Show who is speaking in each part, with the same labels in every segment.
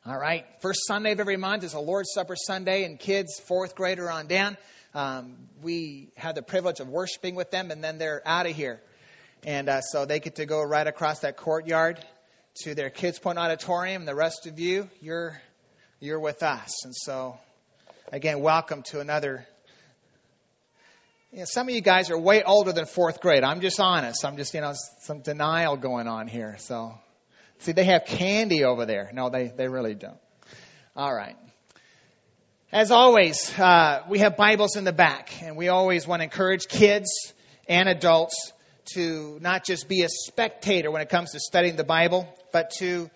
Speaker 1: All right. First Sunday of every month is a Lord's Supper Sunday, and kids, fourth grader on down, we have the privilege of worshiping with them, and then they're out of here. And so they get to go right across that courtyard to their Kids Point Auditorium. The rest of you, you're with us. And so, again, welcome to another. Some of you guys are way older than fourth grade. I'm just honest. I'm just, some denial going on here. So, see, they have candy over there. No, they really don't. All right. As always, we have Bibles in the back, and we always want to encourage kids and adults to not just be a spectator when it comes to studying the Bible, but to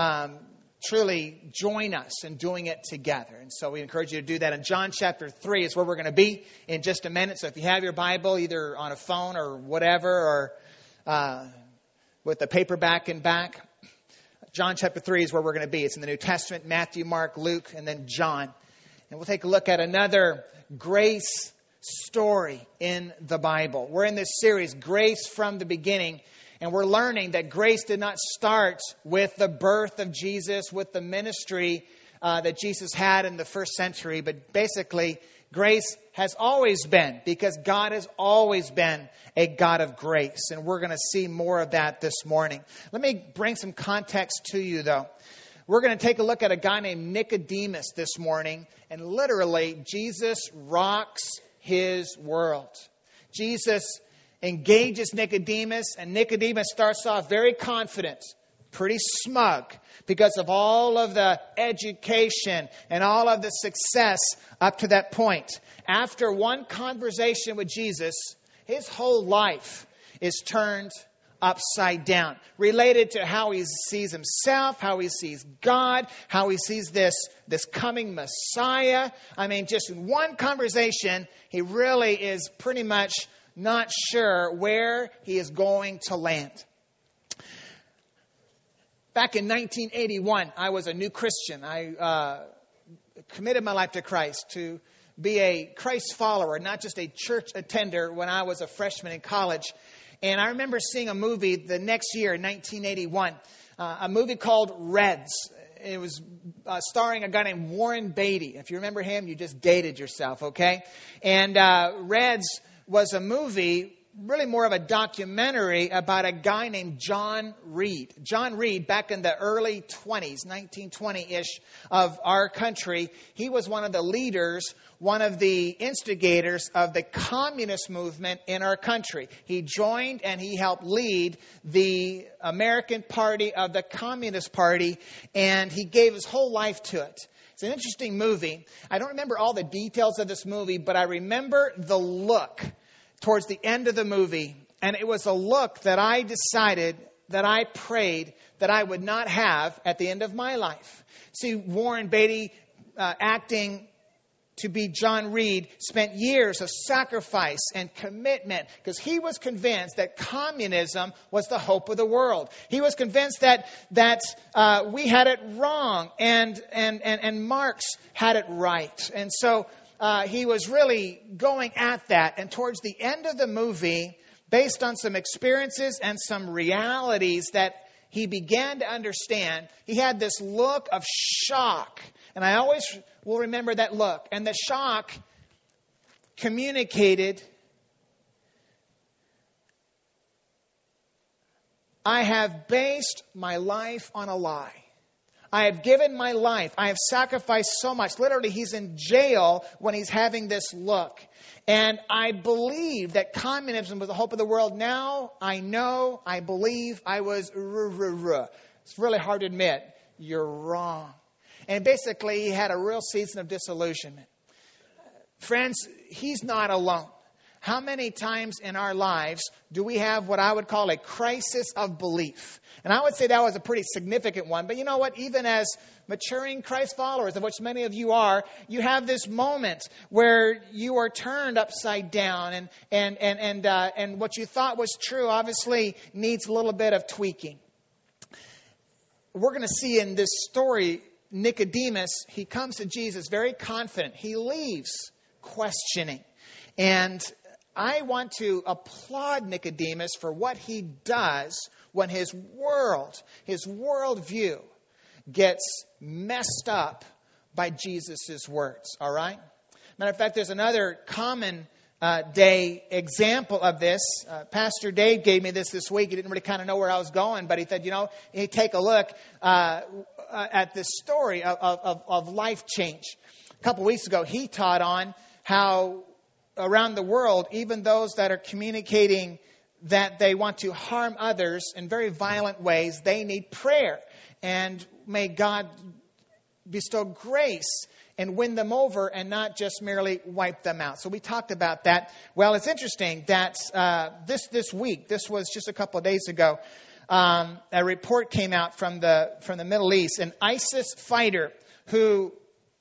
Speaker 1: truly join us in doing it together. And so we encourage you to do that. And John chapter 3 is where we're going to be in just a minute. So if you have your Bible, either on a phone or whatever, or with the paperback and back, John chapter 3 is where we're going to be. It's in the New Testament, Matthew, Mark, Luke, and then John. And we'll take a look at another grace story in the Bible. We're in this series, Grace from the Beginning, and we're learning that grace did not start with the birth of Jesus, with the ministry that Jesus had in the first century, but basically grace has always been, because God has always been a God of grace. And we're going to see more of that this morning. Let me bring some context to you, though. We're going to take a look at a guy named Nicodemus this morning. And literally, Jesus rocks his world. Jesus engages Nicodemus, and Nicodemus starts off very confident, pretty smug, because of all of the education and all of the success up to that point. After one conversation with Jesus, his whole life is turned upside down, related to how he sees himself, how he sees God, how he sees this coming Messiah. I mean, just in one conversation, he really is pretty much not sure where he is going to land. Back in 1981, I was a new Christian. I committed my life to Christ, to be a Christ follower, not just a church attender, when I was a freshman in college. And I remember seeing a movie the next year, 1981, a movie called Reds. It was starring a guy named Warren Beatty. If you remember him, you just dated yourself, okay? And Reds was a movie, really more of a documentary, about a guy named John Reed. John Reed, back in the early 20s, 1920-ish of our country, he was one of the leaders, one of the instigators of the communist movement in our country. He joined and he helped lead the American Party of the Communist Party, and he gave his whole life to it. It's an interesting movie. I don't remember all the details of this movie, but I remember the look towards the end of the movie. And it was a look that I decided, that I prayed that I would not have at the end of my life. See, Warren Beatty, acting to be John Reed, spent years of sacrifice and commitment, because he was convinced that communism was the hope of the world. He was convinced that we had it wrong and Marx had it right. And so he was really going at that. And towards the end of the movie, based on some experiences and some realities that he began to understand, he had this look of shock. And I always will remember that look. And the shock communicated, I have based my life on a lie. I have given my life. I have sacrificed so much. Literally, he's in jail when he's having this look. And I believed that communism was the hope of the world. Now I know, I believe I was It's really hard to admit. You're wrong. And basically, he had a real season of disillusionment. Friends, he's not alone. How many times in our lives do we have what I would call a crisis of belief? And I would say that was a pretty significant one. But you know what? Even as maturing Christ followers, of which many of you are, you have this moment where you are turned upside down. And what you thought was true obviously needs a little bit of tweaking. We're going to see in this story, Nicodemus, he comes to Jesus very confident. He leaves questioning. And I want to applaud Nicodemus for what he does when his worldview gets messed up by Jesus' words. All right? Matter of fact, there's another common day example of this. Pastor Dave gave me this week. He didn't really kind of know where I was going, but he said, you take a look at this story of life change. A couple weeks ago, he taught on how around the world, even those that are communicating that they want to harm others in very violent ways, they need prayer. And may God bestow grace and win them over and not just merely wipe them out. So we talked about that. Well, it's interesting that this week, this was just a couple of days ago, a report came out from the Middle East. An ISIS fighter who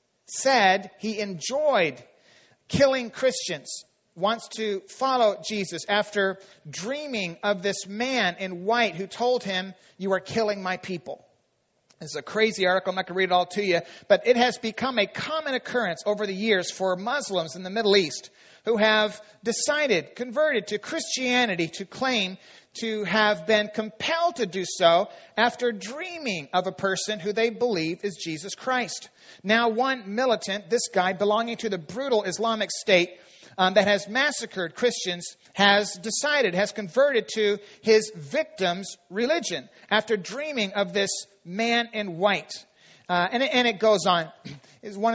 Speaker 1: said he enjoyed killing Christians wants to follow Jesus after dreaming of this man in white who told him, "You are killing my people." This is a crazy article. I'm not going to read it all to you. But it has become a common occurrence over the years for Muslims in the Middle East who have converted to Christianity, to claim to have been compelled to do so after dreaming of a person who they believe is Jesus Christ. Now, one militant, this guy belonging to the brutal Islamic State that has massacred Christians, has converted to his victim's religion after dreaming of this man in white. And it goes on. Is one of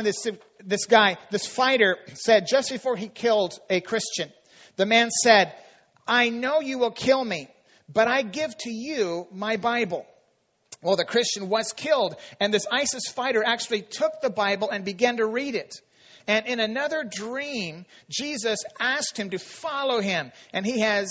Speaker 1: this fighter said just before he killed a Christian, the man said, "I know you will kill me, but I give to you my Bible." Well, the Christian was killed, and this ISIS fighter actually took the Bible and began to read it. And in another dream, Jesus asked him to follow him, and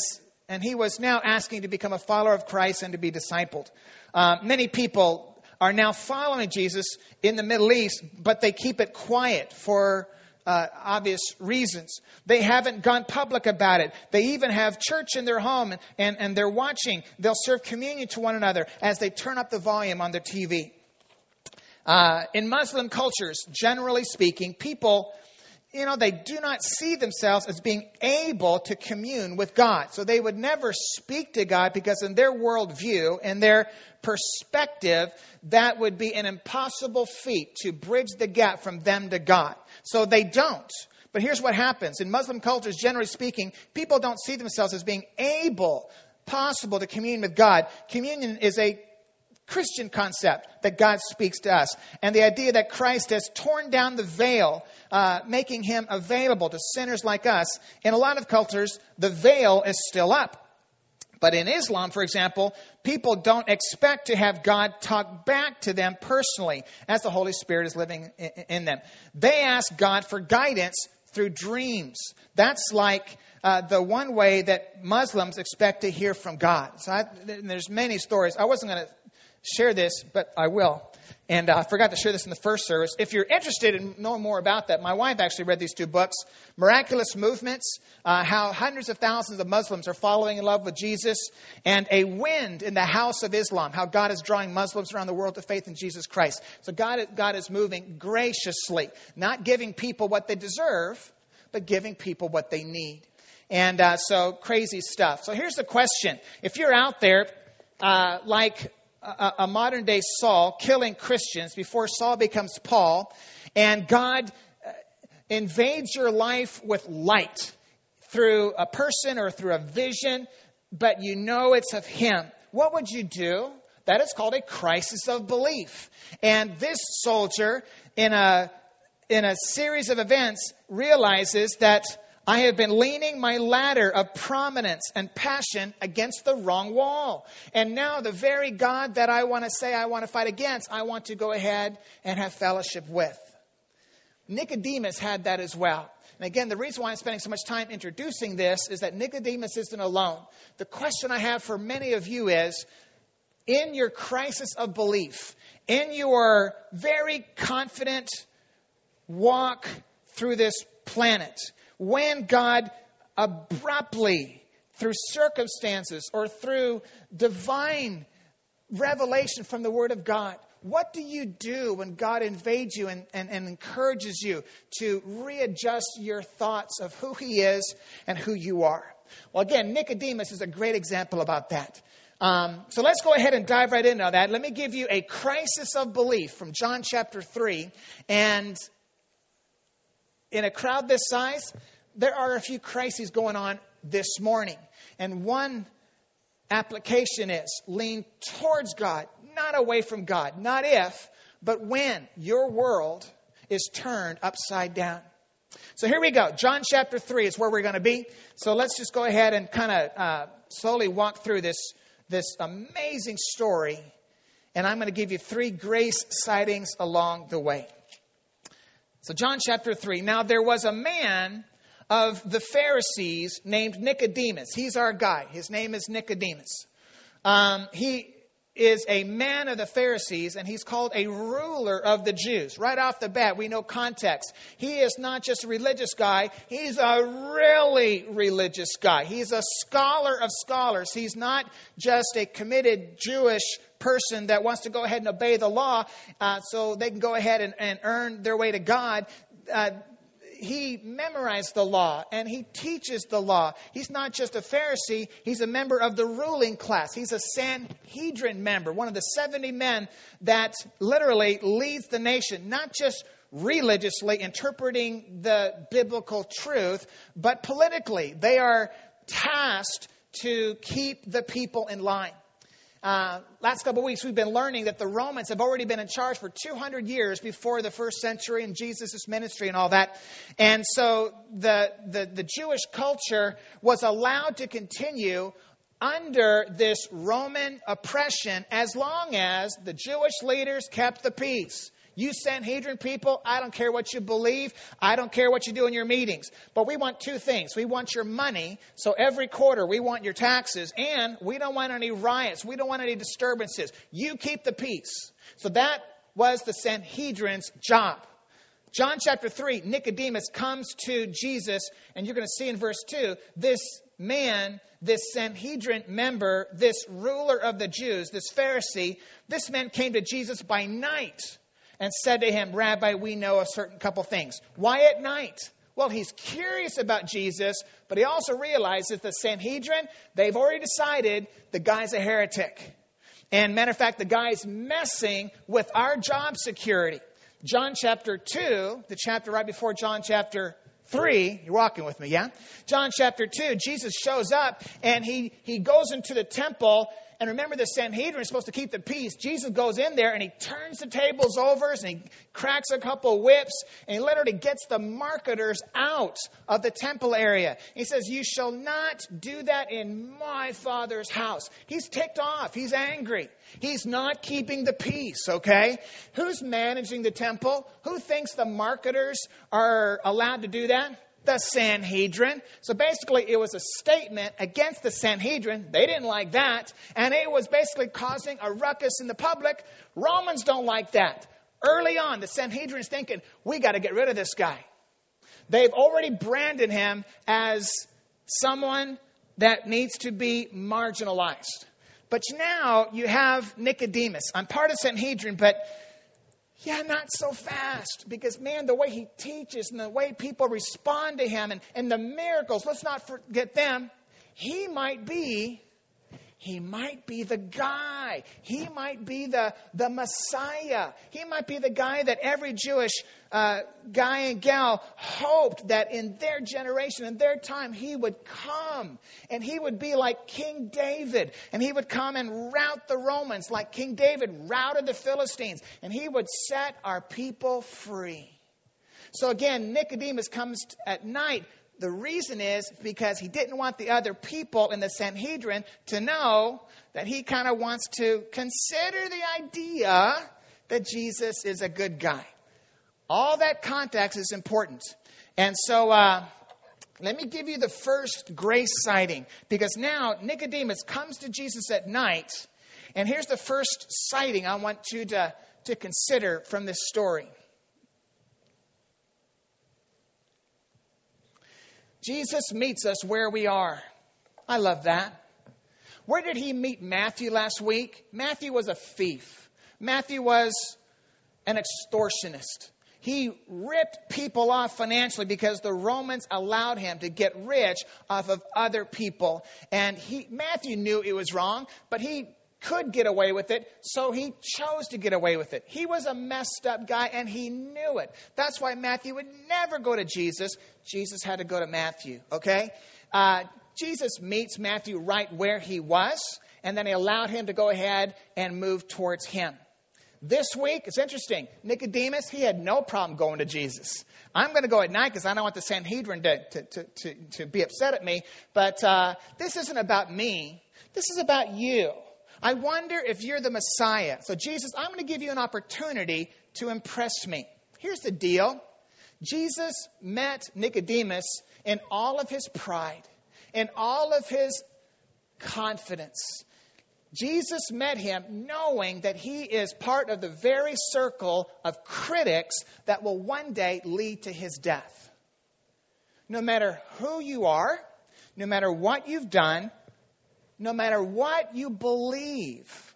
Speaker 1: he was now asking to become a follower of Christ and to be discipled. Many people are now following Jesus in the Middle East, but they keep it quiet for obvious reasons. They haven't gone public about it. They even have church in their home, and they're watching. They'll serve communion to one another as they turn up the volume on their TV. In Muslim cultures, generally speaking, people, they do not see themselves as being able to commune with God. So they would never speak to God because in their worldview, in their perspective, that would be an impossible feat to bridge the gap from them to God. So they don't. But here's what happens. In Muslim cultures, generally speaking, people don't see themselves as being possible to commune with God. Communion is a Christian concept that God speaks to us. And the idea that Christ has torn down the veil, making him available to sinners like us. In a lot of cultures, the veil is still up. But in Islam, for example, people don't expect to have God talk back to them personally as the Holy Spirit is living in them. They ask God for guidance through dreams. That's like the one way that Muslims expect to hear from God. So there's many stories. I wasn't going to share this, but I will. And I forgot to share this in the first service. If you're interested in knowing more about that, my wife actually read these two books, Miraculous Movements, how hundreds of thousands of Muslims are falling in love with Jesus, and A Wind in the House of Islam, how God is drawing Muslims around the world to faith in Jesus Christ. So God is moving graciously, not giving people what they deserve, but giving people what they need. And so crazy stuff. So here's the question. If you're out there like a modern day Saul killing Christians before Saul becomes Paul, and God invades your life with light through a person or through a vision, but you know it's of him, what would you do? That is called a crisis of belief. And this soldier in a series of events realizes that I have been leaning my ladder of prominence and passion against the wrong wall. And now the very God that I want to say I want to fight against, I want to go ahead and have fellowship with. Nicodemus had that as well. And again, the reason why I'm spending so much time introducing this is that Nicodemus isn't alone. The question I have for many of you is, in your crisis of belief, in your very confident walk through this planet, when God abruptly, through circumstances or through divine revelation from the Word of God, what do you do when God invades you and encourages you to readjust your thoughts of who He is and who you are? Well, again, Nicodemus is a great example about that. So let's go ahead and dive right into that. Let me give you a crisis of belief from John chapter 3. And in a crowd this size, there are a few crises going on this morning. And one application is lean towards God, not away from God. Not if, but when your world is turned upside down. So here we go. John chapter 3 is where we're going to be. So let's just go ahead and kind of slowly walk through this amazing story. And I'm going to give you 3 grace sightings along the way. So John chapter 3. Now there was a man of the Pharisees named Nicodemus. He's our guy. His name is Nicodemus. He is a man of the Pharisees, and he's called a ruler of the Jews. Right off the bat, we know context. He is not just a religious guy. He's a really religious guy. He's a scholar of scholars. He's not just a committed Jewish person that wants to go ahead and obey the law so they can go ahead and earn their way to God. He memorized the law and he teaches the law. He's not just a Pharisee. He's a member of the ruling class. He's a Sanhedrin member, one of the 70 men that literally leads the nation, not just religiously interpreting the biblical truth, but politically. They are tasked to keep the people in line. Last couple of weeks, we've been learning that the Romans have already been in charge for 200 years before the first century and Jesus' ministry and all that. And so the Jewish culture was allowed to continue under this Roman oppression as long as the Jewish leaders kept the peace. You Sanhedrin people, I don't care what you believe. I don't care what you do in your meetings. But we want 2 things. We want your money. So every quarter we want your taxes. And we don't want any riots. We don't want any disturbances. You keep the peace. So that was the Sanhedrin's job. John chapter 3, Nicodemus comes to Jesus. And you're going to see in verse 2, this man, this Sanhedrin member, this ruler of the Jews, this Pharisee, this man came to Jesus by night and said to him, Rabbi, we know a certain couple things. Why at night? Well, he's curious about Jesus, but he also realizes the Sanhedrin, they've already decided the guy's a heretic. And matter of fact, the guy's messing with our job security. John chapter 2, the chapter right before John chapter 3, you're walking with me, yeah? John chapter 2, Jesus shows up and he goes into the temple. And remember, the Sanhedrin is supposed to keep the peace. Jesus goes in there and he turns the tables over and he cracks a couple whips and he literally gets the marketers out of the temple area. He says, you shall not do that in my Father's house. He's ticked off. He's angry. He's not keeping the peace, okay? Who's managing the temple? Who thinks the marketers are allowed to do that? The Sanhedrin. So basically it was a statement against the Sanhedrin. They didn't like that. And it was basically causing a ruckus in the public. Romans don't like that. Early on, the Sanhedrin is thinking, we got to get rid of this guy. They've already branded him as someone that needs to be marginalized. But now you have Nicodemus. I'm part of Sanhedrin, but yeah, not so fast. Because, man, the way he teaches and the way people respond to him and the miracles, let's not forget them. He might be the guy. He might be the Messiah. He might be the guy that every Jewish guy and gal hoped that in their generation, in their time, he would come. And he would be like King David. And he would come and rout the Romans like King David routed the Philistines. And he would set our people free. So again, Nicodemus comes at night. The reason is because he didn't want the other people in the Sanhedrin to know that he kind of wants to consider the idea that Jesus is a good guy. All that context is important. And so let me give you the first grace sighting. Because now Nicodemus comes to Jesus at night. And here's the first sighting I want you to consider from this story. Jesus meets us where we are. I love that. Where did he meet Matthew last week? Matthew was a thief. Matthew was an extortionist. He ripped people off financially because the Romans allowed him to get rich off of other people. And Matthew knew it was wrong, but he could get away with it, so he chose to get away with it. He was a messed up guy, and he knew it. That's why Matthew would never go to Jesus. Jesus had to go to Matthew, okay? Jesus meets Matthew right where he was, and then he allowed him to go ahead and move towards him. This week, it's interesting. Nicodemus, he had no problem going to Jesus. I'm going to go at night because I don't want the Sanhedrin to be upset at me. But this isn't about me. This is about you. I wonder if you're the Messiah. So Jesus, I'm going to give you an opportunity to impress me. Here's the deal. Jesus met Nicodemus in all of his pride, in all of his confidence. Jesus met him knowing that he is part of the very circle of critics that will one day lead to his death. No matter who you are, no matter what you've done, no matter what you believe,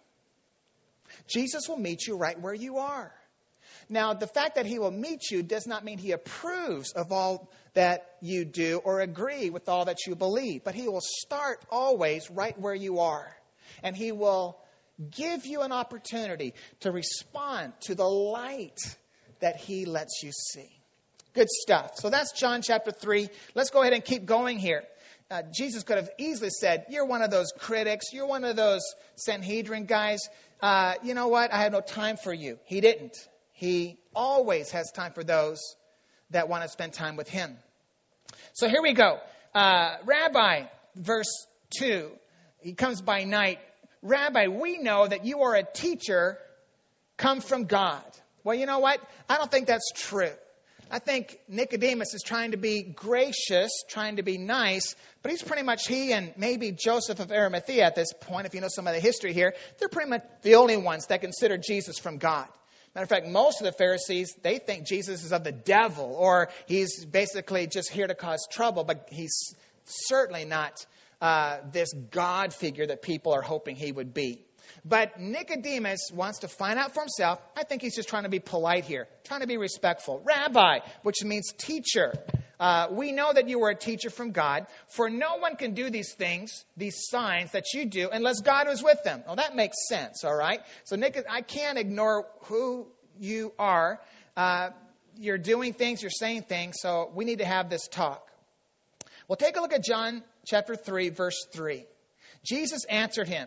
Speaker 1: Jesus will meet you right where you are. Now, the fact that he will meet you does not mean he approves of all that you do or agree with all that you believe. But he will start always right where you are. And he will give you an opportunity to respond to the light that he lets you see. Good stuff. So that's John chapter 3. Let's go ahead and keep going here. Jesus could have easily said, you're one of those critics. You're one of those Sanhedrin guys. You know what? I have no time for you. He didn't. He always has time for those that want to spend time with him. So here we go. Rabbi, verse 2. He comes by night. Rabbi, we know that you are a teacher come from God. Well, you know what? I don't think that's true. I think Nicodemus is trying to be gracious, trying to be nice, but he and maybe Joseph of Arimathea at this point, if you know some of the history here, they're pretty much the only ones that consider Jesus from God. Matter of fact, most of the Pharisees, they think Jesus is of the devil, or he's basically just here to cause trouble, but he's certainly not this God figure that people are hoping he would be. But Nicodemus wants to find out for himself. I think he's just trying to be polite here, trying to be respectful. Rabbi, which means teacher. We know that you were a teacher from God, for no one can do these things, these signs that you do, unless God was with them. Well, that makes sense, all right? So I can't ignore who you are. You're doing things, you're saying things, so we need to have this talk. Well, take a look at John chapter 3, verse 3. Jesus answered him.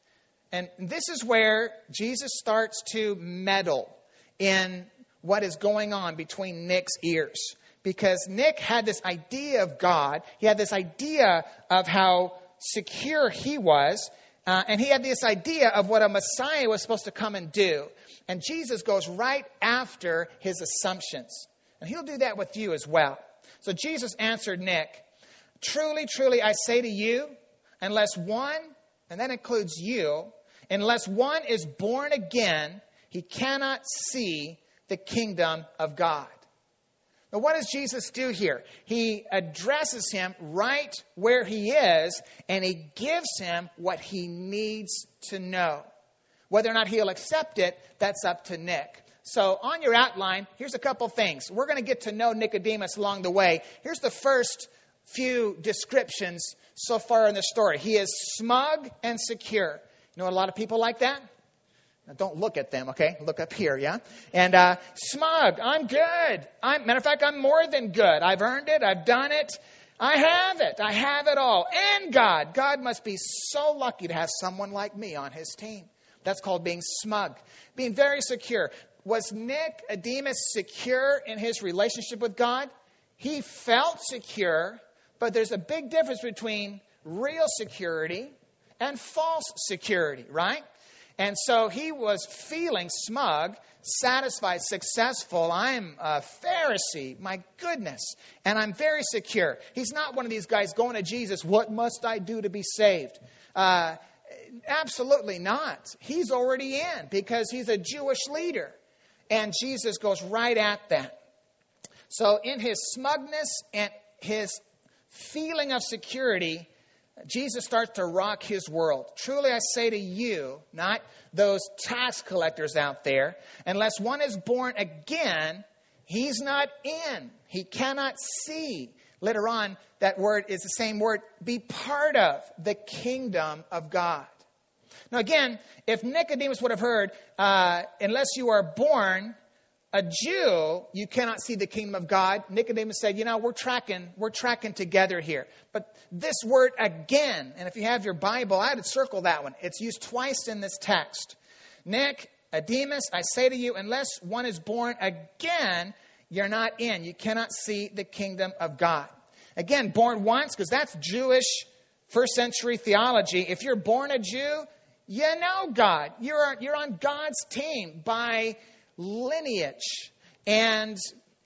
Speaker 1: And this is where Jesus starts to meddle in what is going on between Nick's ears. Because Nick had this idea of God. He had this idea of how secure he was. And he had this idea of what a Messiah was supposed to come and do. And Jesus goes right after his assumptions. And he'll do that with you as well. So Jesus answered Nick, truly, truly, I say to you, unless one, and that includes you, unless one is born again, he cannot see the kingdom of God. Now, what does Jesus do here? He addresses him right where he is, and he gives him what he needs to know. Whether or not he'll accept it, that's up to Nick. So on your outline, here's a couple things. We're going to get to know Nicodemus along the way. Here's the first few descriptions so far in the story. He is smug and secure. You know a lot of people like that? Now, don't look at them, okay? Look up here, yeah? And smug, I'm good. Matter of fact, I'm more than good. I've earned it. I've done it. I have it. I have it all. And God. God must be so lucky to have someone like me on his team. That's called being smug. Being very secure. Was Nicodemus secure in his relationship with God? He felt secure, but there's a big difference between real security and false security, right? And so he was feeling smug, satisfied, successful. I'm a Pharisee, my goodness, and I'm very secure. He's not one of these guys going to Jesus, what must I do to be saved? Absolutely not. He's already in because he's a Jewish leader. And Jesus goes right at that. So in his smugness and his feeling of security, Jesus starts to rock his world. Truly I say to you, not those tax collectors out there, unless one is born again, He's not in. He cannot see. Later on, that word is the same word, be part of the kingdom of God. Now again, if Nicodemus would have heard, unless you are born a Jew, you cannot see the kingdom of God. Nicodemus said, we're tracking together here. But this word again, and if you have your Bible, I would circle that one. It's used twice in this text. Nicodemus, I say to you, unless one is born again, you're not in. You cannot see the kingdom of God. Again, born once, because that's Jewish first century theology. If you're born a Jew, you know God. You're on God's team by lineage, and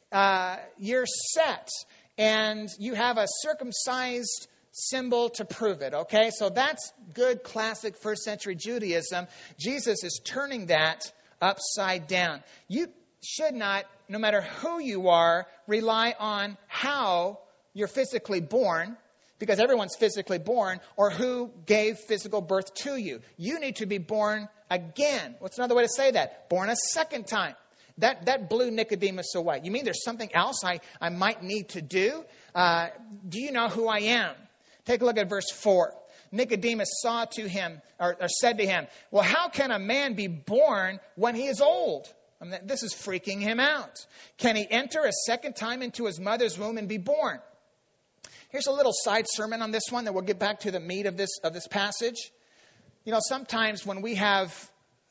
Speaker 1: you're set, and you have a circumcised symbol to prove it. Okay, so that's good classic first century Judaism. Jesus is turning that upside down. You should not, no matter who you are, rely on how you're physically born, because everyone's physically born, or who gave physical birth to you. You need to be born again. What's another way to say that? Born a second time. That blew Nicodemus away. You mean there's something else I might need to do? Do you know who I am? Take a look at verse 4. Nicodemus said to him, well, how can a man be born when he is old? I mean, this is freaking him out. Can he enter a second time into his mother's womb and be born? Here's a little side sermon on this one, that we'll get back to the meat of this passage. Sometimes when we have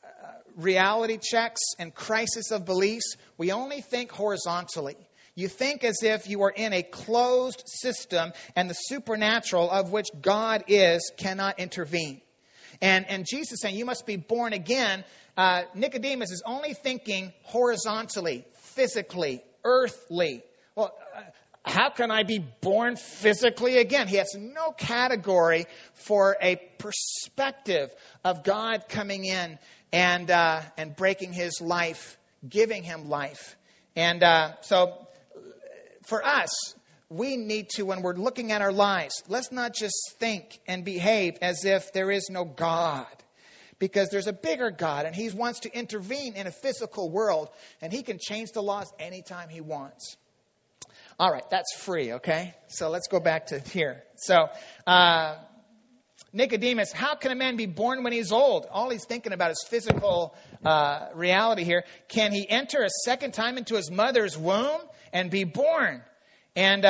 Speaker 1: reality checks and crisis of beliefs, we only think horizontally. You think as if you are in a closed system and the supernatural of which God is cannot intervene. And Jesus is saying you must be born again. Nicodemus is only thinking horizontally, physically, earthly. Well, how can I be born physically again? He has no category for a perspective of God coming in and breaking his life, giving him life. And so for us, we need to, when we're looking at our lives, let's not just think and behave as if there is no God. Because there's a bigger God, and he wants to intervene in a physical world, and he can change the laws anytime he wants. All right, that's free, okay? So let's go back to here. So, Nicodemus, how can a man be born when he's old? All he's thinking about is physical reality here. Can he enter a second time into his mother's womb and be born? And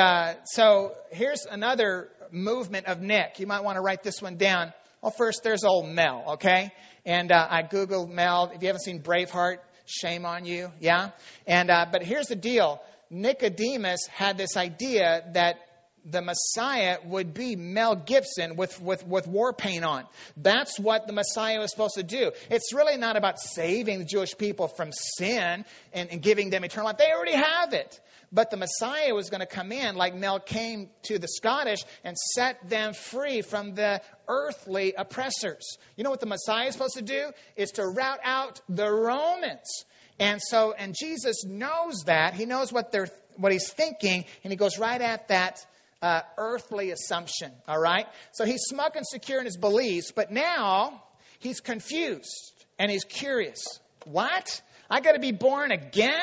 Speaker 1: so here's another movement of Nick. You might want to write this one down. Well, first, there's old Mel, okay? And I Googled Mel. If you haven't seen Braveheart, shame on you, yeah? And but here's the deal. Nicodemus had this idea that the Messiah would be Mel Gibson with war paint on. That's what the Messiah was supposed to do. It's really not about saving the Jewish people from sin and giving them eternal life. They already have it. But the Messiah was going to come in like Mel came to the Scottish and set them free from the earthly oppressors. You know what the Messiah is supposed to do? Is to rout out the Romans. And Jesus knows that. He knows what he's thinking, and he goes right at that earthly assumption. All right? So he's smug and secure in his beliefs, but now he's confused and he's curious. What? I got to be born again?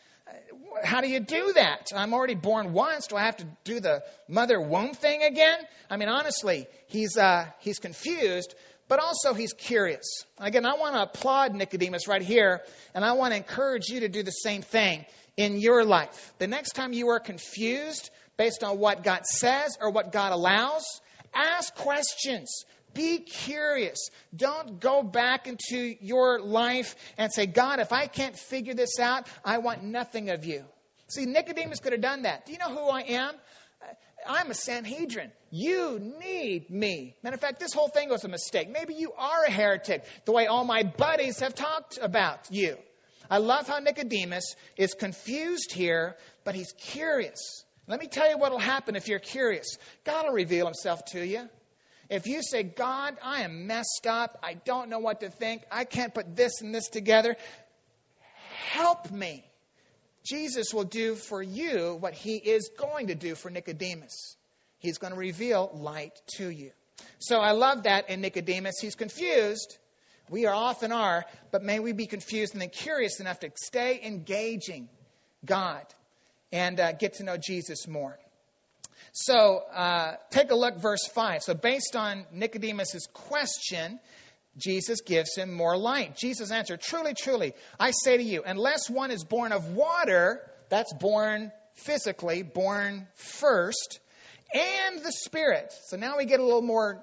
Speaker 1: How do you do that? I'm already born once. Do I have to do the mother womb thing again? I mean, honestly, he's confused, but also he's curious. Again, I want to applaud Nicodemus right here, and I want to encourage you to do the same thing in your life. The next time you are confused based on what God says or what God allows, ask questions. Be curious. Don't go back into your life and say, God, if I can't figure this out, I want nothing of you. See, Nicodemus could have done that. Do you know who I am? I'm a Sanhedrin. You need me. Matter of fact, this whole thing was a mistake. Maybe you are a heretic, the way all my buddies have talked about you. I love how Nicodemus is confused here, but he's curious. Let me tell you what will happen if you're curious. God will reveal himself to you. If you say, God, I am messed up. I don't know what to think. I can't put this and this together. Help me. Jesus will do for you what he is going to do for Nicodemus. He's going to reveal light to you. So I love that in Nicodemus. He's confused. We often are, but may we be confused and then curious enough to stay engaging God and get to know Jesus more. So take a look, verse 5. So based on Nicodemus' question, Jesus gives him more light. Jesus answered, "Truly, truly, I say to you, unless one is born of water," that's born physically, born first, "and the Spirit." So now we get a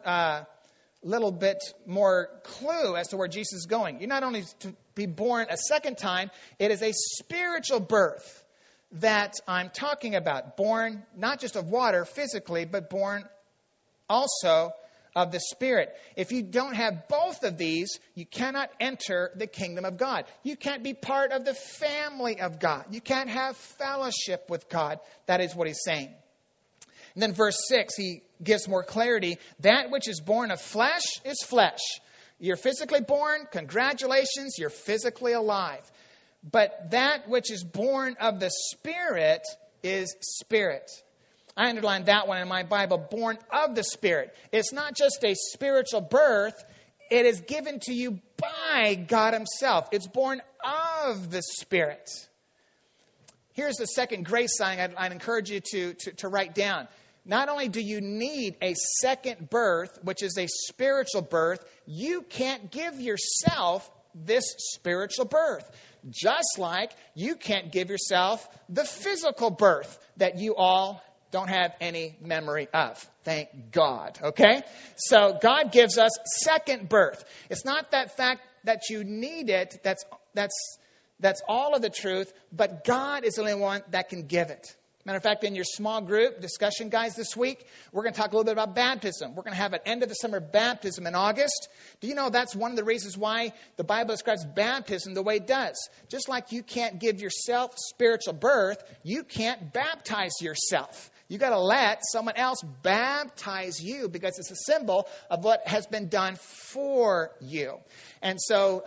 Speaker 1: little bit more clue as to where Jesus is going. You're not only to be born a second time, it is a spiritual birth that I'm talking about. Born not just of water physically, but born also of the Spirit. If you don't have both of these, you cannot enter the kingdom of God. You can't be part of the family of God. You can't have fellowship with God. That is what he's saying. And then verse 6, he gives more clarity. That which is born of flesh is flesh. You're physically born, congratulations, you're physically alive. But that which is born of the Spirit is spirit. I underlined that one in my Bible, born of the Spirit. It's not just a spiritual birth. It is given to you by God himself. It's born of the Spirit. Here's the second grace sign I'd encourage you to write down. Not only do you need a second birth, which is a spiritual birth, you can't give yourself this spiritual birth. Just like you can't give yourself the physical birth that you all don't have any memory of. Thank God. Okay? So God gives us second birth. It's not that fact that you need it. That's all of the truth. But God is the only one that can give it. Matter of fact, in your small group discussion, guys, this week, we're going to talk a little bit about baptism. We're going to have an end of the summer baptism in August. Do you know that's one of the reasons why the Bible describes baptism the way it does? Just like you can't give yourself spiritual birth, you can't baptize yourself. You got to let someone else baptize you because it's a symbol of what has been done for you. And so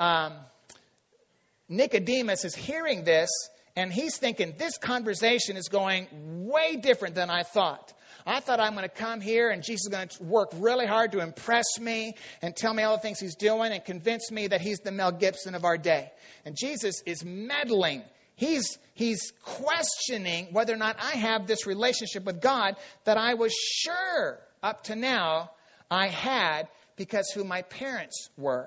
Speaker 1: Nicodemus is hearing this, and he's thinking, this conversation is going way different than I thought. I thought I'm going to come here and Jesus is going to work really hard to impress me and tell me all the things he's doing and convince me that he's the Mel Gibson of our day. And Jesus is meddling. He's questioning whether or not I have this relationship with God that I was sure up to now I had because who my parents were.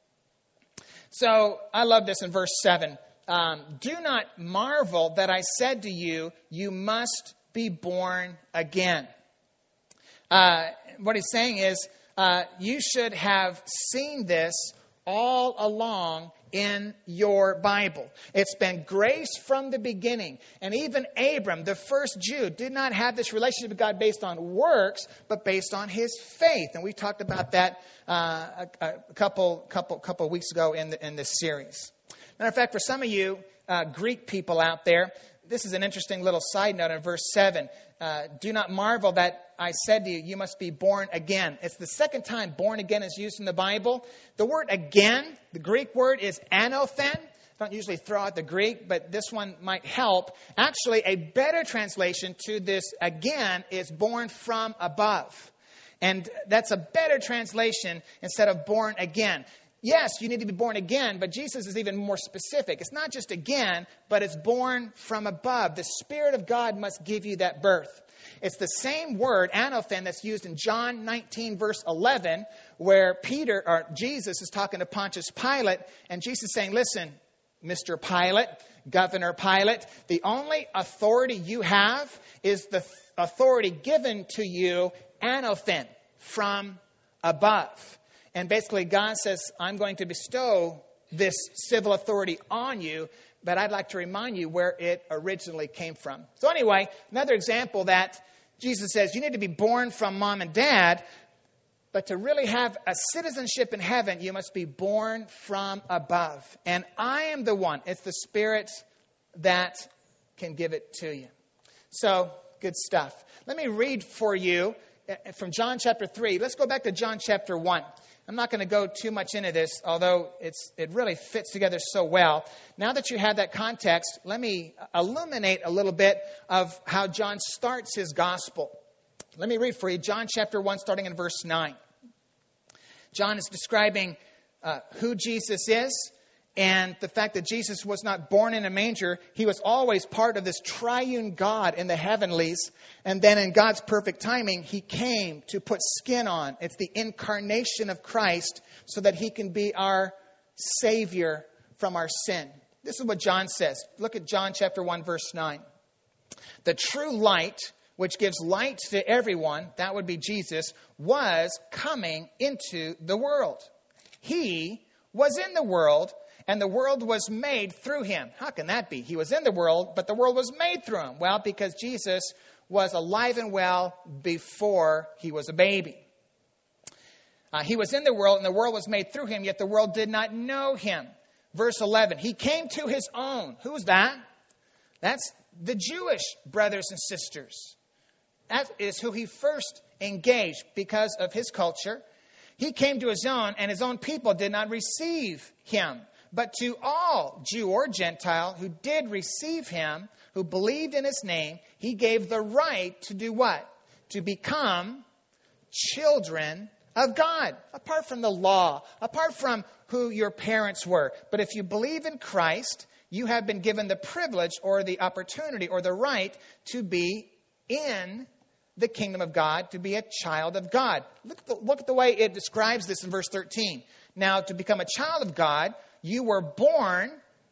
Speaker 1: So I love this in verse 7. Do not marvel that I said to you, you must be born again. What he's saying is, you should have seen this all along in your Bible. It's been grace from the beginning. And even Abram, the first Jew, did not have this relationship with God based on works, but based on his faith. And we talked about that a couple weeks ago in this series. Matter of fact, for some of you Greek people out there, this is an interesting little side note in verse 7. Do not marvel that I said to you, you must be born again. It's the second time born again is used in the Bible. The word again, the Greek word is anothen. I don't usually throw out the Greek, but this one might help. Actually, a better translation to this again is born from above. And that's a better translation instead of born again. Yes, you need to be born again, but Jesus is even more specific. It's not just again, but it's born from above. The Spirit of God must give you that birth. It's the same word, anothen, that's used in John 19, verse 11, where Jesus is talking to Pontius Pilate, and Jesus is saying, listen, Mr. Pilate, Governor Pilate, the only authority you have is the authority given to you, anothen, from above. And basically, God says, I'm going to bestow this civil authority on you, but I'd like to remind you where it originally came from. So anyway, another example that Jesus says, you need to be born from mom and dad, but to really have a citizenship in heaven, you must be born from above. And I am the one, it's the Spirit that can give it to you. So, good stuff. Let me read for you from John chapter 3. Let's go back to John chapter 1. I'm not going to go too much into this, although it really fits together so well. Now that you have that context, let me illuminate a little bit of how John starts his gospel. Let me read for you John chapter 1, starting in verse 9. John is describing who Jesus is, and the fact that Jesus was not born in a manger, he was always part of this triune God in the heavenlies. And then in God's perfect timing, he came to put skin on. It's the incarnation of Christ so that he can be our Savior from our sin. This is what John says. Look at John chapter 1, verse 9. The true light, which gives light to everyone, that would be Jesus, was coming into the world. He was in the world, and the world was made through him. How can that be? He was in the world, but the world was made through him. Well, because Jesus was alive and well before he was a baby. He was in the world, and the world was made through him, yet the world did not know him. Verse 11, he came to his own. Who's that? That's the Jewish brothers and sisters. That is who he first engaged because of his culture. He came to his own, and his own people did not receive him. But to all, Jew or Gentile, who did receive him, who believed in his name, he gave the right to do what? To become children of God. Apart from the law, apart from who your parents were. But if you believe in Christ, you have been given the privilege or the opportunity or the right to be in the kingdom of God, to be a child of God. Look at the way it describes this in verse 13. Now, to become a child of God, you were born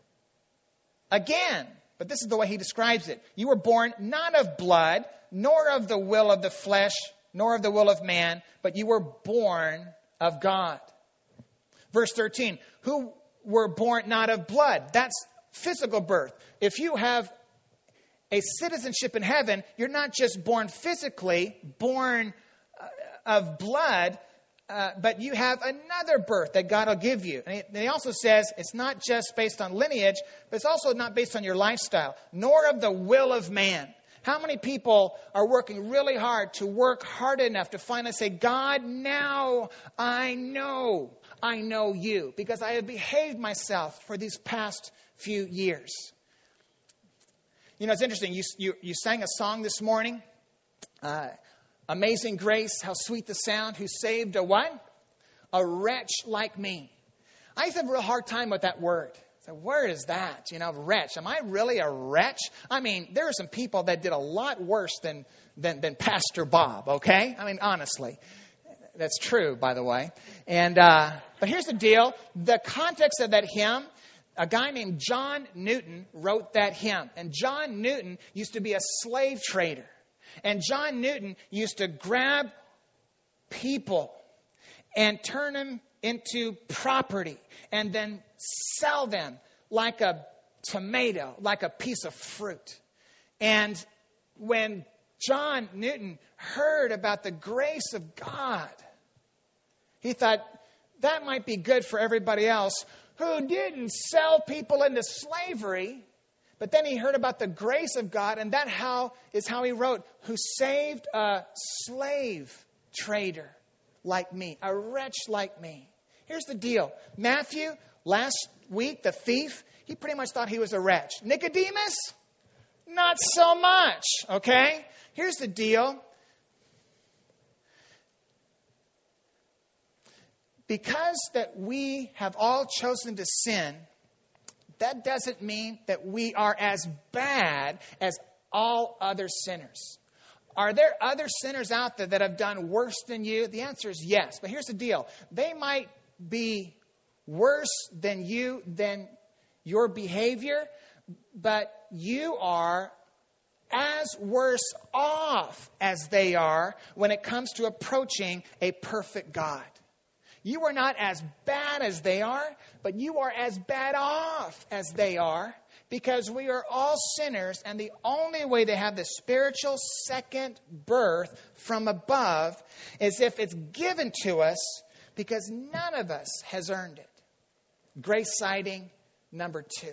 Speaker 1: again. But this is the way he describes it. You were born not of blood, nor of the will of the flesh, nor of the will of man, but you were born of God. Verse 13, who were born not of blood. That's physical birth. If you have a citizenship in heaven, you're not just born physically, born of blood, but you have another birth that God will give you. And he also says it's not just based on lineage, but it's also not based on your lifestyle, nor of the will of man. How many people are working really hard to work hard enough to finally say, God, now I know you, because I have behaved myself for these past few years. You know, it's interesting. You sang a song this morning, Amazing Grace, how sweet the sound, who saved a what? A wretch like me. I used to have a real hard time with that word. So where is that? You know, wretch. Am I really a wretch? I mean, there are some people that did a lot worse than Pastor Bob, okay? I mean, honestly. That's true, by the way. And but here's the deal. The context of that hymn, a guy named John Newton wrote that hymn. And John Newton used to be a slave trader. And John Newton used to grab people and turn them into property and then sell them like a tomato, like a piece of fruit. And when John Newton heard about the grace of God, he thought that might be good for everybody else who didn't sell people into slavery. But then he heard about the grace of God, and that is how he wrote, who saved a slave trader like me, a wretch like me. Here's the deal. Matthew, last week, the thief, he pretty much thought he was a wretch. Nicodemus, not so much, okay? Here's the deal. Because that we have all chosen to sin, that doesn't mean that we are as bad as all other sinners. Are there other sinners out there that have done worse than you? The answer is yes. But here's the deal. They might be worse than you, than your behavior, but you are as worse off as they are when it comes to approaching a perfect God. You are not as bad as they are, but you are as bad off as they are, because we are all sinners, and the only way to have the spiritual second birth from above is if it's given to us, because none of us has earned it. Grace sighting number 2.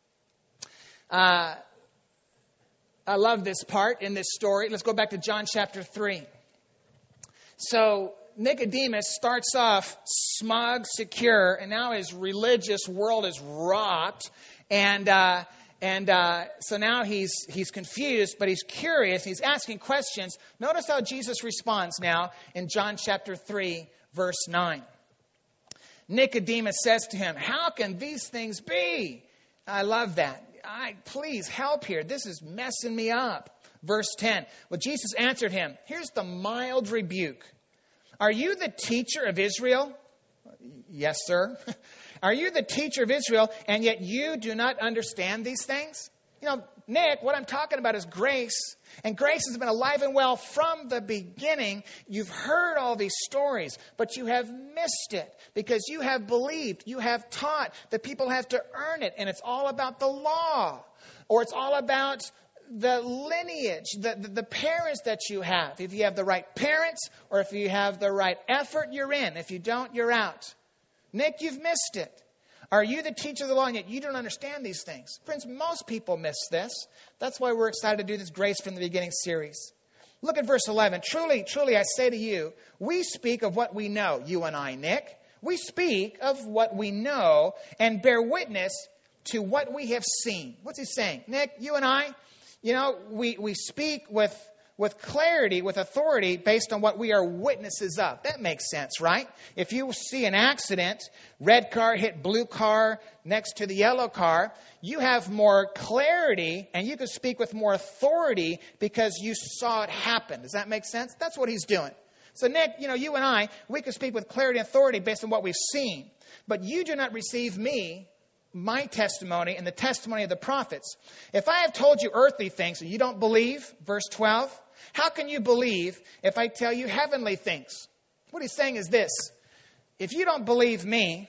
Speaker 1: I love this part in this story. Let's go back to John chapter 3. So Nicodemus starts off smug, secure, and now his religious world is rocked. And so now he's confused, but he's curious. He's asking questions. Notice how Jesus responds now in John chapter 3, verse 9. Nicodemus says to him, how can these things be? I love that. Please help here. This is messing me up. Verse 10. Well, Jesus answered him. Here's the mild rebuke. Are you the teacher of Israel? Yes, sir. Are you the teacher of Israel, and yet you do not understand these things? You know, Nick, what I'm talking about is grace. And grace has been alive and well from the beginning. You've heard all these stories, but you have missed it because you have believed, you have taught that people have to earn it. And it's all about the law, or it's all about the lineage, the parents that you have. If you have the right parents, or if you have the right effort, you're in. If you don't, you're out. Nick, you've missed it. Are you the teacher of the law, and yet you don't understand these things? Friends, most people miss this. That's why we're excited to do this Grace from the Beginning series. Look at verse 11. Truly, truly, I say to you, we speak of what we know, you and I, Nick. We speak of what we know and bear witness to what we have seen. What's he saying? Nick, you and I, you know, we speak with clarity, with authority, based on what we are witnesses of. That makes sense, right? If you see an accident, red car hit blue car next to the yellow car, you have more clarity and you can speak with more authority because you saw it happen. Does that make sense? That's what he's doing. So Nick, you know, you and I, we can speak with clarity and authority based on what we've seen. But you do not receive me, my testimony, and the testimony of the prophets. If I have told you earthly things and you don't believe, verse 12, how can you believe if I tell you heavenly things? What he's saying is this. If you don't believe me,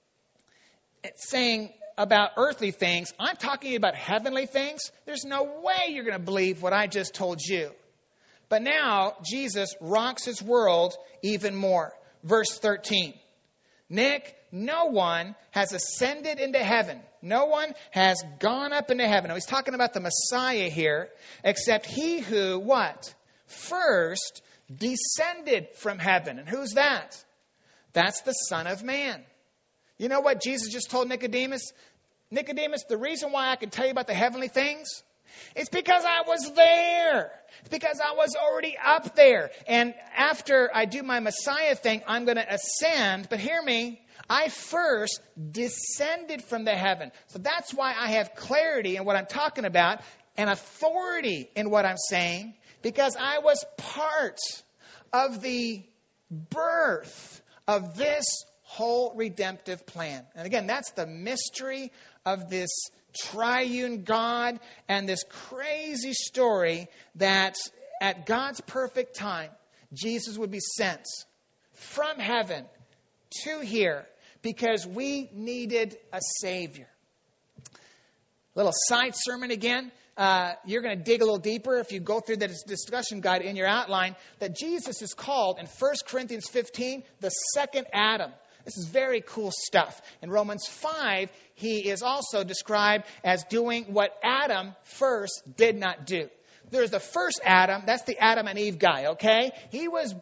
Speaker 1: it's saying about earthly things, I'm talking about heavenly things. There's no way you're going to believe what I just told you. But now Jesus rocks his world even more. Verse 13. Nick, no one has ascended into heaven. No one has gone up into heaven. Now, he's talking about the Messiah here, except he who, what? First descended from heaven. And who's that? That's the Son of Man. You know what Jesus just told Nicodemus? Nicodemus, the reason why I can tell you about the heavenly things, it's because I was there. It's because I was already up there. And after I do my Messiah thing, I'm going to ascend. But hear me, I first descended from the heaven. So that's why I have clarity in what I'm talking about and authority in what I'm saying, because I was part of the birth of this whole redemptive plan. And again, that's the mystery of this triune God and this crazy story that at God's perfect time, Jesus would be sent from heaven to here because we needed a Savior. Little side sermon again. You're going to dig a little deeper if you go through the discussion guide in your outline that Jesus is called in 1 Corinthians 15 the second Adam. This is very cool stuff. In Romans 5, he is also described as doing what Adam first did not do. There's the first Adam. That's the Adam and Eve guy, okay? He was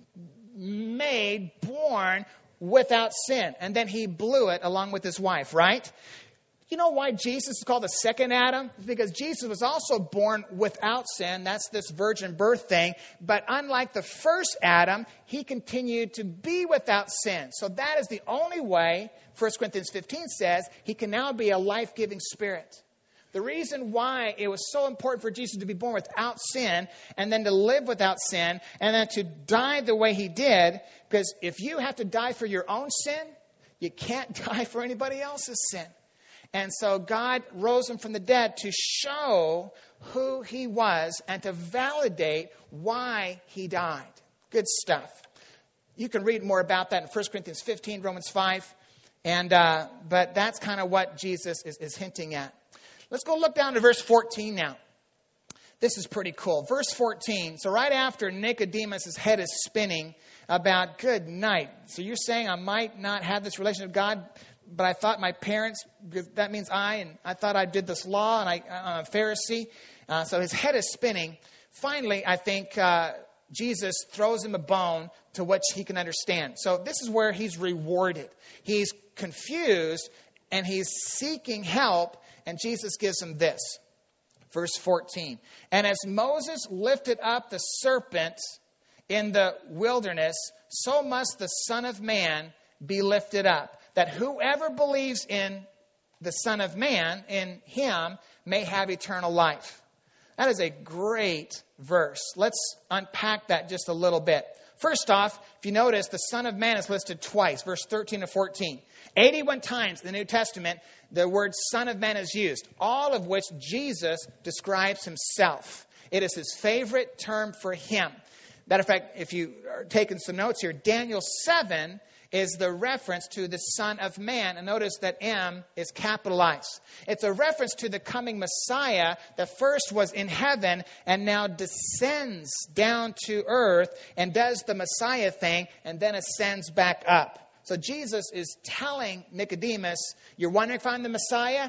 Speaker 1: born without sin. And then he blew it along with his wife, right? You know why Jesus is called the second Adam? It's because Jesus was also born without sin. That's this virgin birth thing. But unlike the first Adam, he continued to be without sin. So that is the only way, 1 Corinthians 15 says, he can now be a life-giving spirit. The reason why it was so important for Jesus to be born without sin and then to live without sin and then to die the way he did, because if you have to die for your own sin, you can't die for anybody else's sin. And so God rose him from the dead to show who he was and to validate why he died. Good stuff. You can read more about that in 1 Corinthians 15, Romans 5. But that's kind of what Jesus is hinting at. Let's go look down to verse 14 now. This is pretty cool. Verse 14. So right after Nicodemus' head is spinning about, good night. So you're saying I might not have this relationship with God, but I thought my parents, that means I thought I did this law, and I'm a Pharisee. So his head is spinning. Finally, I think Jesus throws him a bone to which he can understand. So this is where he's rewarded. He's confused, and he's seeking help, and Jesus gives him this. Verse 14. And as Moses lifted up the serpent in the wilderness, so must the Son of Man be lifted up, that whoever believes in the Son of Man, in him, may have eternal life. That is a great verse. Let's unpack that just a little bit. First off, if you notice, the Son of Man is listed twice, verse 13 to 14. 81 times in the New Testament, the word Son of Man is used, all of which Jesus describes himself. It is his favorite term for him. Matter of fact, if you are taking some notes here, Daniel 7 is the reference to the Son of Man. And notice that M is capitalized. It's a reference to the coming Messiah that first was in heaven and now descends down to earth and does the Messiah thing and then ascends back up. So Jesus is telling Nicodemus, you're wondering if I'm the Messiah?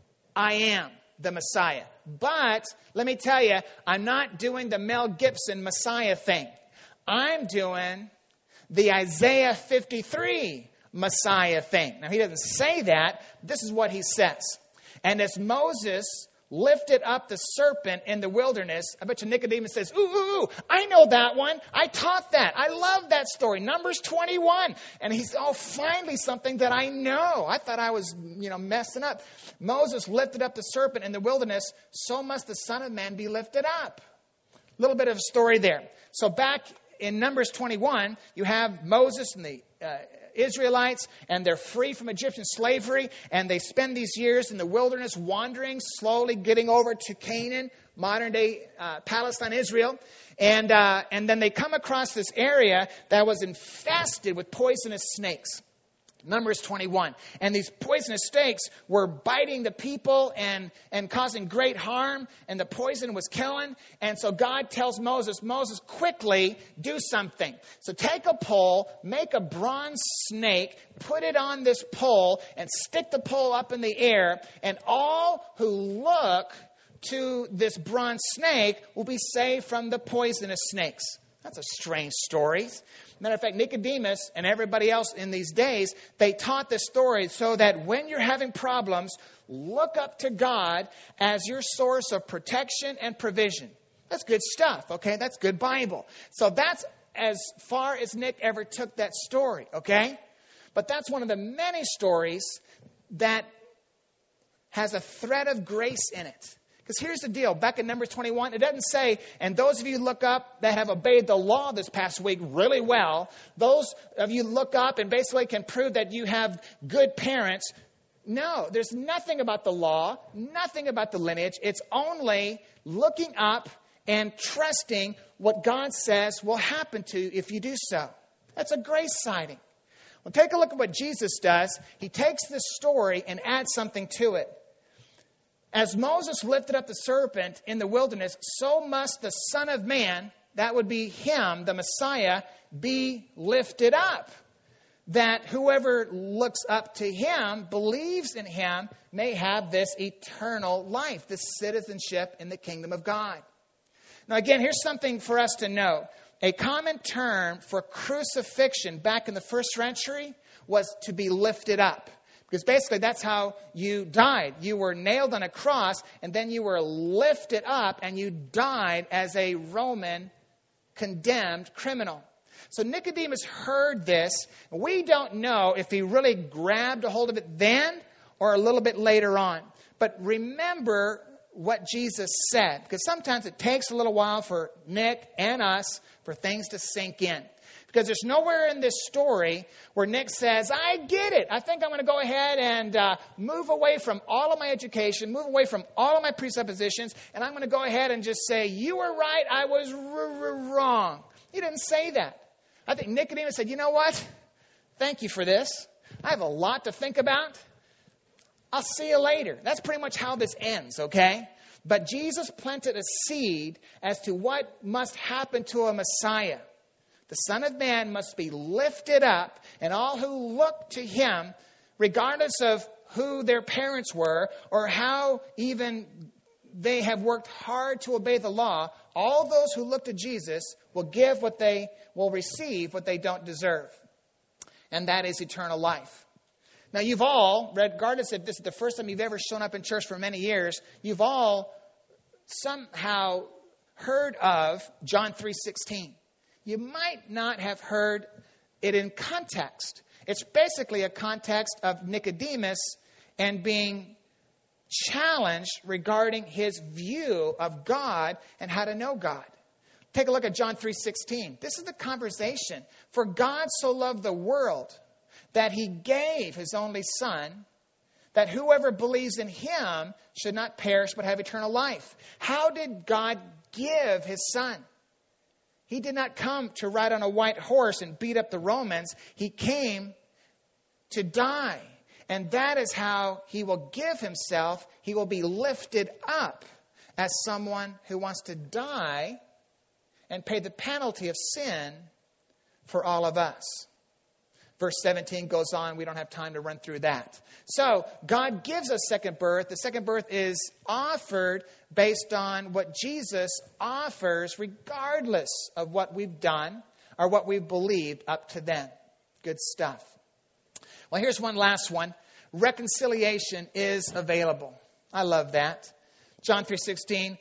Speaker 1: I am the Messiah. But let me tell you, I'm not doing the Mel Gibson Messiah thing. I'm doing the Isaiah 53 Messiah thing. Now, he doesn't say that. This is what he says. And as Moses lifted up the serpent in the wilderness, I bet you Nicodemus says, ooh, I know that one. I taught that. I love that story. Numbers 21. And he's, finally something that I know. I thought I was, messing up. Moses lifted up the serpent in the wilderness. So must the Son of Man be lifted up. A little bit of a story there. So back in Numbers 21, you have Moses and the Israelites, and they're free from Egyptian slavery, and they spend these years in the wilderness wandering, slowly getting over to Canaan, modern-day Palestine, Israel. And then they come across this area that was infested with poisonous snakes. Numbers 21. And these poisonous snakes were biting the people and causing great harm. And the poison was killing. And so God tells Moses, quickly do something. So take a pole, make a bronze snake, put it on this pole, and stick the pole up in the air. And all who look to this bronze snake will be saved from the poisonous snakes. That's a strange story. Matter of fact, Nicodemus and everybody else in these days, they taught this story so that when you're having problems, look up to God as your source of protection and provision. That's good stuff, okay? That's good Bible. So that's as far as Nick ever took that story, okay? But that's one of the many stories that has a thread of grace in it. Because here's the deal. Back in Numbers 21, it doesn't say, and those of you look up that have obeyed the law this past week really well, those of you look up and basically can prove that you have good parents. No, there's nothing about the law, nothing about the lineage. It's only looking up and trusting what God says will happen to you if you do so. That's a grace sighting. Well, take a look at what Jesus does. He takes this story and adds something to it. As Moses lifted up the serpent in the wilderness, so must the Son of Man, that would be him, the Messiah, be lifted up. That whoever looks up to him, believes in him, may have this eternal life, this citizenship in the kingdom of God. Now again, here's something for us to know. A common term for crucifixion back in the first century was to be lifted up. Because basically that's how you died. You were nailed on a cross and then you were lifted up and you died as a Roman condemned criminal. So Nicodemus heard this. We don't know if he really grabbed a hold of it then or a little bit later on. But remember what Jesus said. Because sometimes it takes a little while for Nick and us for things to sink in. Because there's nowhere in this story where Nick says, I get it. I think I'm going to go ahead and move away from all of my education, move away from all of my presuppositions, and I'm going to go ahead and just say, you were right, I was wrong. He didn't say that. I think Nicodemus said, you know what? Thank you for this. I have a lot to think about. I'll see you later. That's pretty much how this ends, okay? But Jesus planted a seed as to what must happen to a Messiah. The Son of Man must be lifted up, and all who look to him, regardless of who their parents were or how even they have worked hard to obey the law, all those who look to Jesus will give what they will receive what they don't deserve. And that is eternal life. Now you've all, regardless if this is the first time you've ever shown up in church for many years, you've all somehow heard of John 3:16. You might not have heard it in context. It's basically a context of Nicodemus and being challenged regarding his view of God and how to know God. Take a look at John 3:16. This is the conversation. For God so loved the world that he gave his only Son, that whoever believes in him should not perish but have eternal life. How did God give his Son? He did not come to ride on a white horse and beat up the Romans. He came to die. And that is how he will give himself. He will be lifted up as someone who wants to die and pay the penalty of sin for all of us. Verse 17 goes on. We don't have time to run through that. So God gives us second birth. The second birth is offered based on what Jesus offers regardless of what we've done or what we've believed up to then. Good stuff. Well, here's one last one. Reconciliation is available. I love that. John 3:16.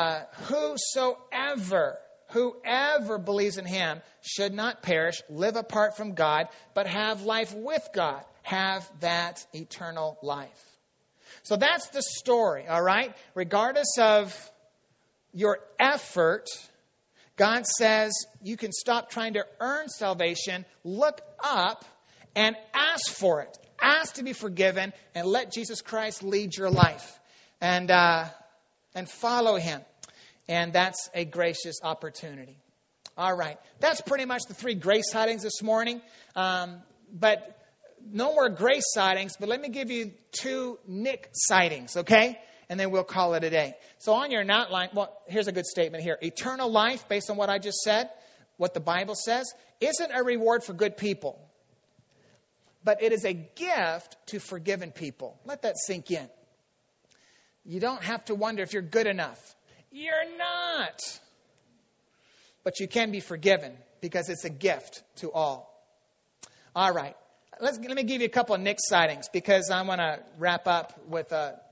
Speaker 1: Whoever believes in him should not perish, live apart from God, but have life with God. Have that eternal life. So that's the story, all right? Regardless of your effort, God says you can stop trying to earn salvation, look up, and ask for it. Ask to be forgiven, and let Jesus Christ lead your life. And follow him. And that's a gracious opportunity. All right. That's pretty much the 3 grace sightings this morning. But no more grace sightings. But let me give you 2 Nick sightings, okay? And then we'll call it a day. So on your outline, well, here's a good statement here. Eternal life, based on what I just said, what the Bible says, isn't a reward for good people. But it is a gift to forgiven people. Let that sink in. You don't have to wonder if you're good enough. You're not. But you can be forgiven because it's a gift to all. All right. Let me give you a couple of Nick sightings because I want to wrap up with a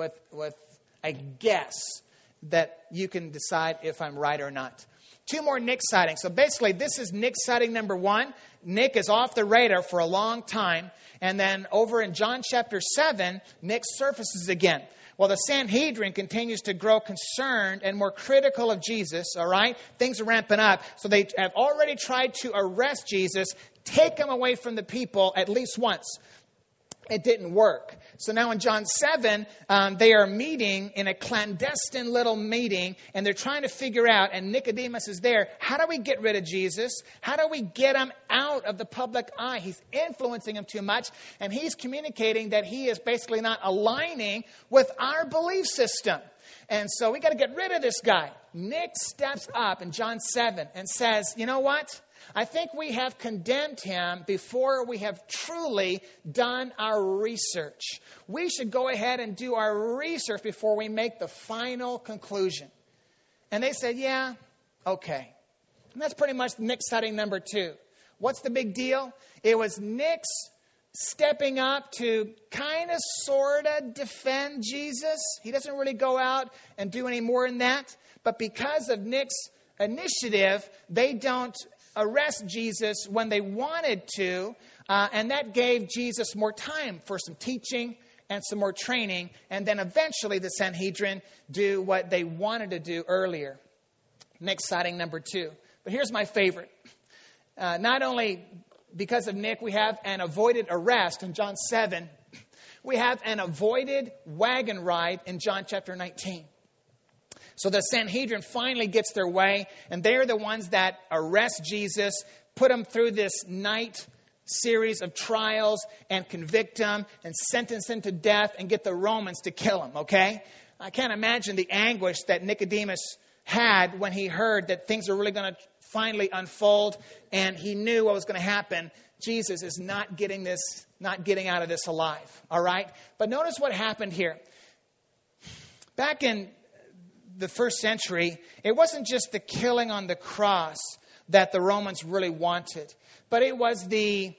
Speaker 1: guess that you can decide if I'm right or not. 2 more Nick sightings. So basically, this is Nick sighting number 1. Nick is off the radar for a long time. And then over in John chapter 7, Nick surfaces again. Well, the Sanhedrin continues to grow concerned and more critical of Jesus, all right? Things are ramping up. So they have already tried to arrest Jesus, take him away from the people at least once. It didn't work. So now in John 7, they are meeting in a clandestine little meeting, and they're trying to figure out, and Nicodemus is there, how do we get rid of Jesus? How do we get him out of the public eye? He's influencing him too much, and he's communicating that he is basically not aligning with our belief system. And so we got to get rid of this guy. Nick steps up in John 7 and says, you know what? I think we have condemned him before we have truly done our research. We should go ahead and do our research before we make the final conclusion. And they said, yeah, okay. And that's pretty much Nick sighting number 2. What's the big deal? It was Nick's stepping up to kind of sort of defend Jesus. He doesn't really go out and do any more than that. But because of Nick's initiative, they don't arrest Jesus when they wanted to, and that gave Jesus more time for some teaching and some more training, and then eventually the Sanhedrin do what they wanted to do earlier. Nick sighting number 2. But here's my favorite. Not only because of Nick, we have an avoided arrest in John 7. We have an avoided wagon ride in John chapter 19. So the Sanhedrin finally gets their way, and they're the ones that arrest Jesus, put him through this night series of trials, and convict him, and sentence him to death, and get the Romans to kill him, okay? I can't imagine the anguish that Nicodemus had when he heard that things are really going to finally unfold, and he knew what was going to happen. Jesus is not getting out of this alive, all right? But notice what happened here. Back in the first century, it wasn't just the killing on the cross that the Romans really wanted, but it was the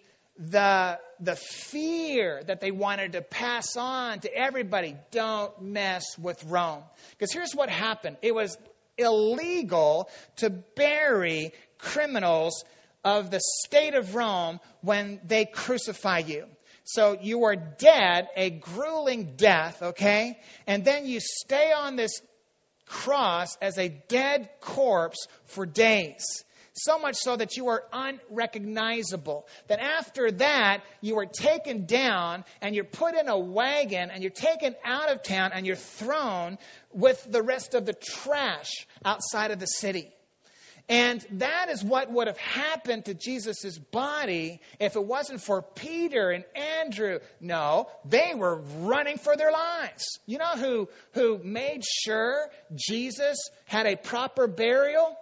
Speaker 1: fear that they wanted to pass on to everybody. Don't mess with Rome. Because here's what happened. It was illegal to bury criminals of the state of Rome when they crucify you. So you are dead, a grueling death, okay? And then you stay on this cross as a dead corpse for days. So much so that you are unrecognizable. Then after that, you are taken down and you're put in a wagon and you're taken out of town and you're thrown with the rest of the trash outside of the city. And that is what would have happened to Jesus' body if it wasn't for Peter and Andrew. No, they were running for their lives. You know who made sure Jesus had a proper burial?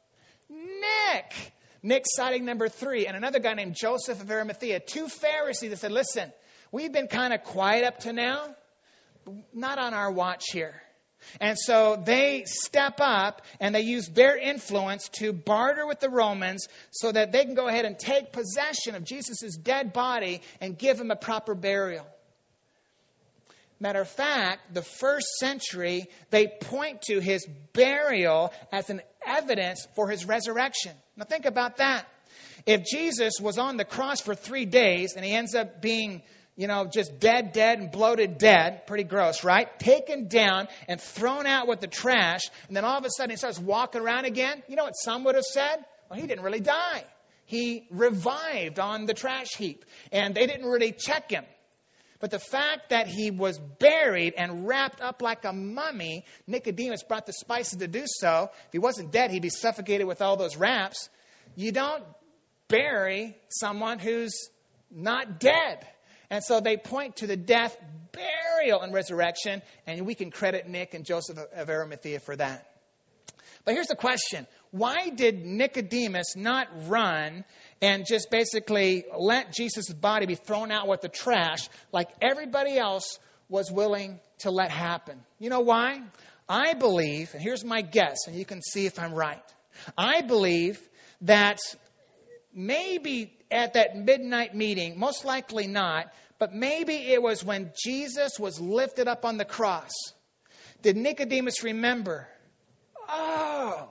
Speaker 1: Nick, sighting number 3, and another guy named Joseph of Arimathea, 2 Pharisees that said, listen, we've been kind of quiet up to now, but not on our watch here. And so they step up and they use their influence to barter with the Romans so that they can go ahead and take possession of Jesus' dead body and give him a proper burial. Matter of fact, the first century, they point to his burial as an evidence for his resurrection. Now think about that. If Jesus was on the cross for 3 days and he ends up being, just dead and bloated dead, pretty gross, right? Taken down and thrown out with the trash, and then all of a sudden he starts walking around again. You know what some would have said? Well, he didn't really die. He revived on the trash heap, and they didn't really check him. But the fact that he was buried and wrapped up like a mummy, Nicodemus brought the spices to do so. If he wasn't dead, he'd be suffocated with all those wraps. You don't bury someone who's not dead. And so they point to the death, burial, and resurrection, and we can credit Nick and Joseph of Arimathea for that. But here's the question. Why did Nicodemus not run and just basically let Jesus' body be thrown out with the trash like everybody else was willing to let happen? You know why? I believe, and here's my guess, and you can see if I'm right. I believe that maybe at that midnight meeting, most likely not, but maybe it was when Jesus was lifted up on the cross. Did Nicodemus remember? Oh,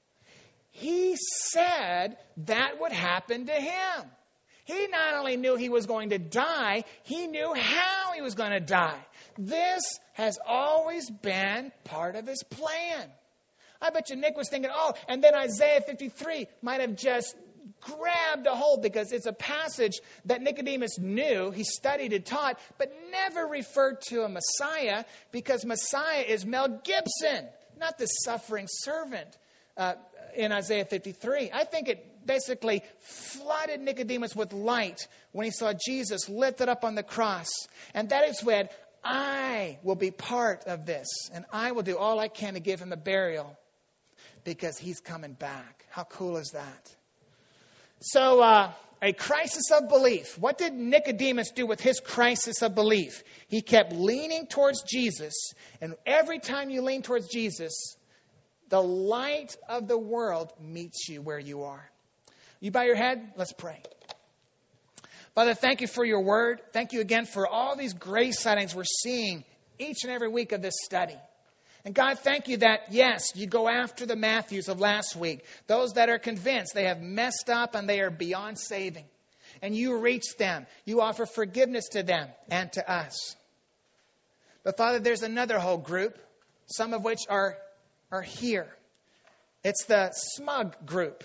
Speaker 1: he said that would happen to him. He not only knew he was going to die, he knew how he was going to die. This has always been part of his plan. I bet you Nick was thinking, and then Isaiah 53 might have just grabbed a hold, because it's a passage that Nicodemus knew, he studied and taught, but never referred to a Messiah, because Messiah is Mel Gibson, not the suffering servant in Isaiah 53. I think it basically flooded Nicodemus with light when he saw Jesus lifted up on the cross. And that is when I will be part of this, and I will do all I can to give him a burial, because he's coming back. How cool is that? So, a crisis of belief. What did Nicodemus do with his crisis of belief? He kept leaning towards Jesus. And every time you lean towards Jesus, the light of the world meets you where you are. You bow your head? Let's pray. Father, thank you for your word. Thank you again for all these grace sightings we're seeing each and every week of this study. And God, thank you that, yes, you go after the Matthews of last week, those that are convinced they have messed up and they are beyond saving. And you reach them. You offer forgiveness to them and to us. But Father, there's another whole group, some of which are here. It's the smug group,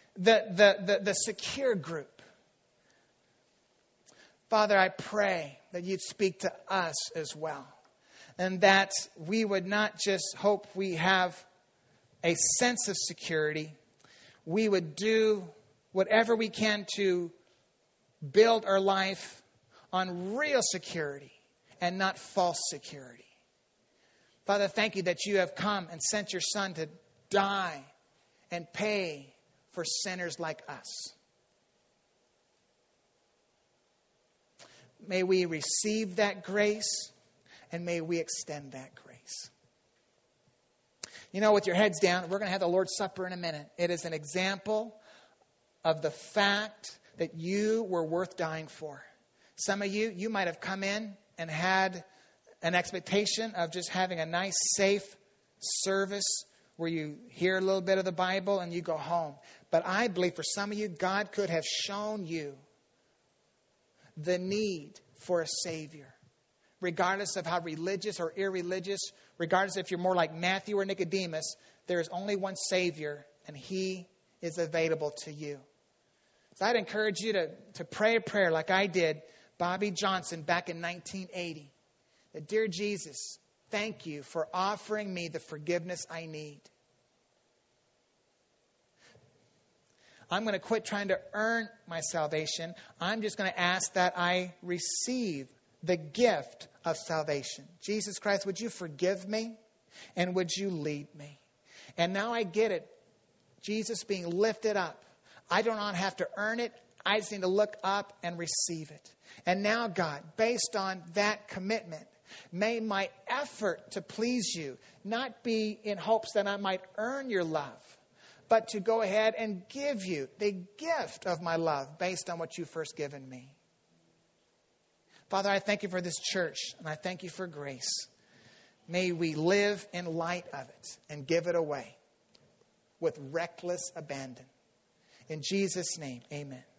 Speaker 1: the secure group. Father, I pray that you'd speak to us as well. And that we would not just hope we have a sense of security. We would do whatever we can to build our life on real security and not false security. Father, thank you that you have come and sent your Son to die and pay for sinners like us. May we receive that grace. And may we extend that grace. With your heads down, we're going to have the Lord's Supper in a minute. It is an example of the fact that you were worth dying for. Some of you might have come in and had an expectation of just having a nice, safe service where you hear a little bit of the Bible and you go home. But I believe for some of you, God could have shown you the need for a Savior. Regardless of how religious or irreligious, regardless if you're more like Matthew or Nicodemus, there is only one Savior, and He is available to you. So I'd encourage you to pray a prayer like I did, Bobby Johnson, back in 1980. That, dear Jesus, thank you for offering me the forgiveness I need. I'm going to quit trying to earn my salvation. I'm just going to ask that I receive the gift of salvation. Jesus Christ, would you forgive me? And would you lead me? And now I get it. Jesus being lifted up. I do not have to earn it. I just need to look up and receive it. And now, God, based on that commitment, may my effort to please you not be in hopes that I might earn your love, but to go ahead and give you the gift of my love based on what you've first given me. Father, I thank you for this church, and I thank you for grace. May we live in light of it and give it away with reckless abandon. In Jesus' name, amen.